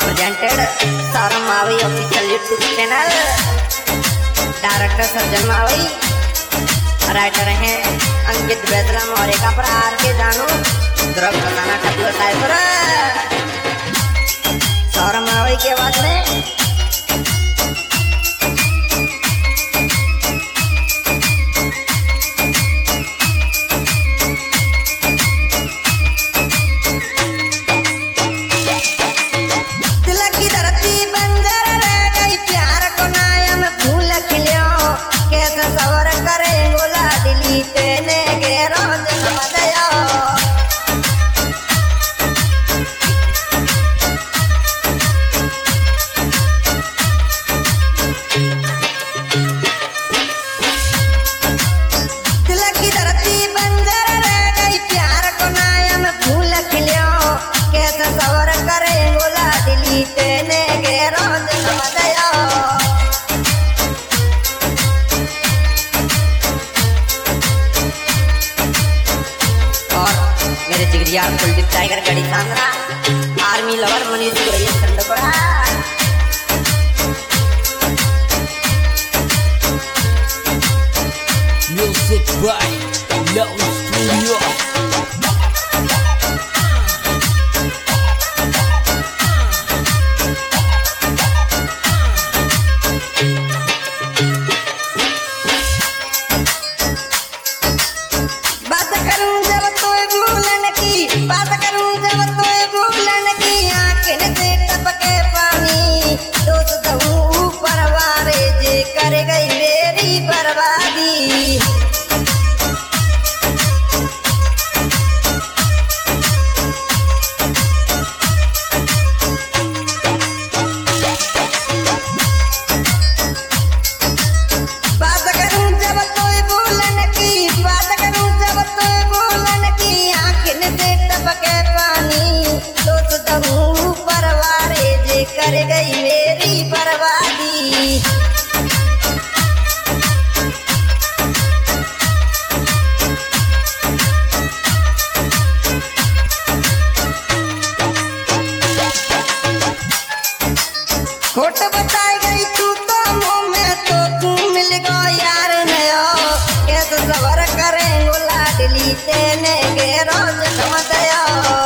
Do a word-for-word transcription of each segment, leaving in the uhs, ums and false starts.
Presented Saurabh Mavi official YouTube channel. Director Sajjan Mavi, writer हैं अंकित बैतला मौर्य का are के जानू, द्रव बताना ठकुआ साइबर। सौरभ मावी की आवाज में यार Kuldeep Tiger Gadi Sangra, army lover Manish Goyal Sandkoda. Music by love studio. बात करूं जब तो भूलन की, बात करूं जब तो भूलन की, आंखें से टपके पानी। दोस्त हूँ परवारे जे कर गई मेरी बर्बादी। बात करूं जब तो भूलन की, बात करूं जब तो भूलन की, आंखें से टपके पानी। दोस्त हूँ परवारे जे कर गई मेरी बर्बादी। खोट बताई गई तू तो मुँह में, तो तू मिल गो यार नयो। कैसे सबर करेंगो लाडली तेने के रोज समझयो।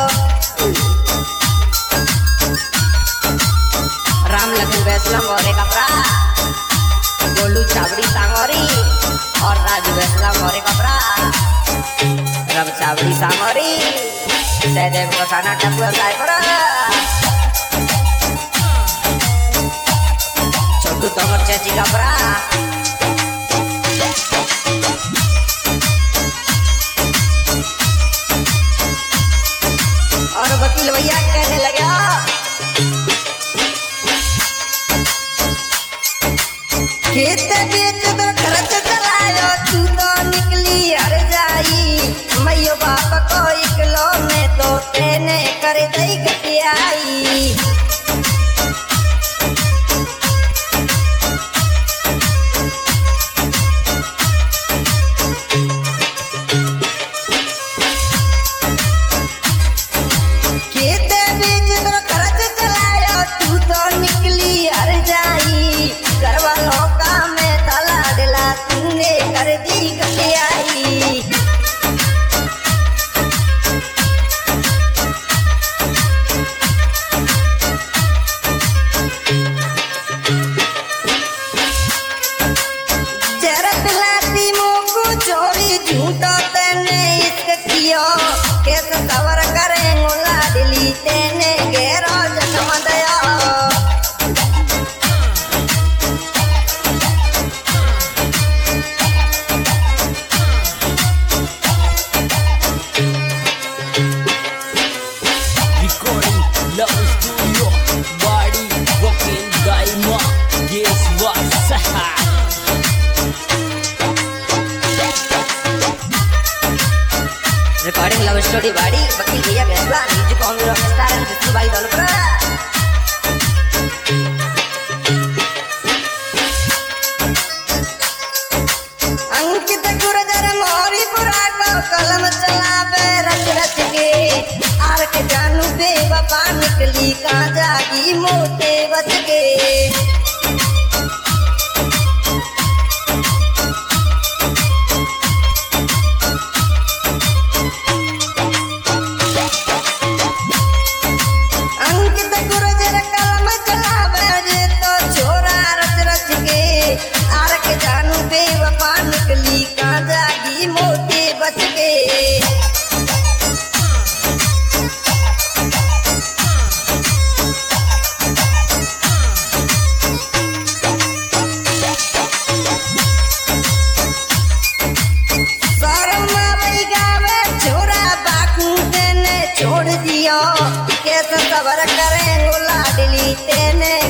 राम लखन बैतला मौर्य का भरा, गोलू चावड़ी सांगोरी और राजू बैतला मौर्य का भरा, रब चावड़ी सांगोरी, सहदेव गोसाना ठकुआ साइबर, छोटू तोमर चेची का भरा। और वकील भैया कहने लगा, खेत बेच तो खर्च चलायो, तू तो निकली हर जाई। मैयो बाप को इकलो में तो तेने कर दई गटियाई। खेत बेच तो खर्च चलायो, तू तो निकली हर जाई। घर वालों का मैं तला दिला, तूने कर दी गटियाई। जरा पिलाती मुँह को छोड़ी, झूठो तेने इश्क कियो। कैसे सबर करेंगो लाडली तेने के रोज समझयो। Recording Love Studio, body working daima. Guess what? Recording love story बाड़ी वकील भैया Baitla, music on star Jisu भाई दौलपुरा। अंकित गुर्जर मौरी पुरा को कलम चलावे रच रच के, आर के जानू बेवफा निकली का जागी मोटे बच के अंकित गुर्जर कलम चलावे रे तो छोरा रच रच के आर के जानू बेवफा निकली का जागी मोटे बच के छोड़ दियो कैसे सबर करें लाडली तेने